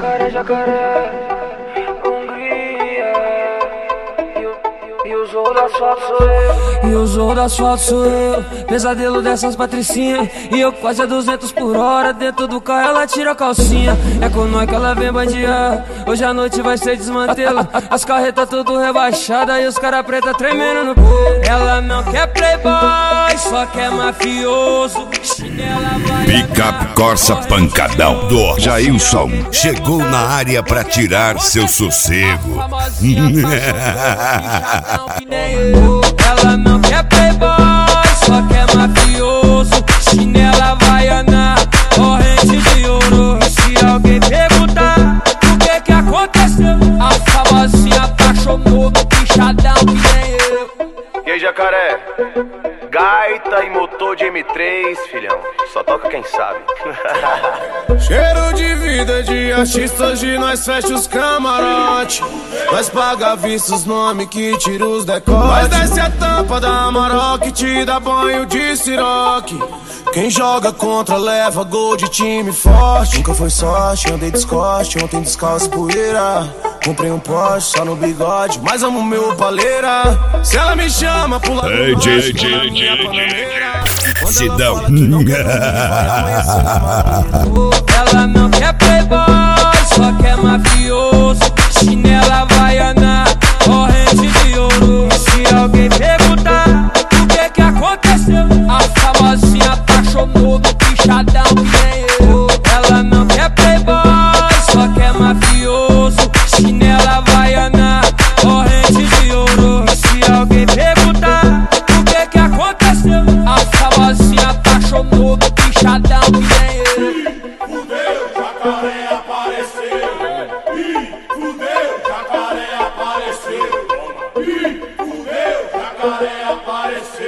Jacaré, jacaré, Hungria. E o Zorro do asfalto sou eu. E o Zorro do asfalto sou eu. Pesadelo dessas patricinhas. E eu quase a 200 por hora. Dentro do carro ela tira a calcinha. É com nós que ela vem bandear. Hoje a noite vai ser desmantela. As carretas tudo rebaixadas e os cara preta tremendo no pô. Ela não quer playboy, só quer mafioso. Picape Corsa Pancadão do Jailson chegou na área pra tirar seu sossego. Ela não quer playboy, só quer mafioso. Chinela havaiana, corrente de ouro. E se alguém perguntar o que aconteceu, a famosinha apaixonou do bichadão que nem eu. E aí, jacaré? Gaita e motor de M3, filhão. Só toca quem sabe. Cheiro de vida de artista, hoje nós fecha os camarote. Nós paga à vista os nomes que tira os decotes. Nós desce a tampa da Amarok, te dá banho de siroque. Quem joga contra leva gol de time forte. Nunca foi sorte, andei descoste, ontem descalço poeira. Comprei um Porsche só no bigode, mas amo meu paleira. Se ela me chama, pula Ei, Sidão. Ela não quer playboy, só quer mafioso. Chinela havaiana, corrente de ouro. E se alguém perguntar o que aconteceu, a famosinha apaixonou do bichadão que nem eu. Ela não quer playboy, só quer mafioso. Chinela havaiana, corrente de ouro. E se alguém perguntar o que aconteceu, a famosinha apaixonou do bichadão que nem eu. Fudeu, jacaré apareceu. Fudeu, jacaré apareceu. Fudeu, jacaré apareceu.